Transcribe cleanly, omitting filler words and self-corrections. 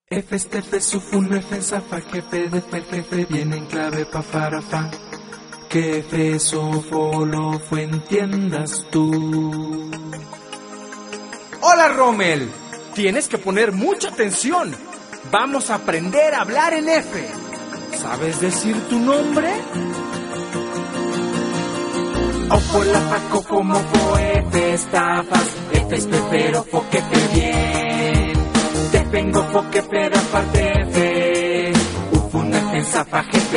F este F sufun F zafa jefe de fer jefe viene en clave pa farafa. Que F sofo lo fue entiendas tú. Hola Rommel, tienes que poner mucha atención. Vamos a aprender a hablar en F. ¿Sabes decir tu nombre? Ojo la faco como fo F estafas. F es pero fo que fe bien. Te vengo fo que pero aparte F. Ufun F zafa jefe.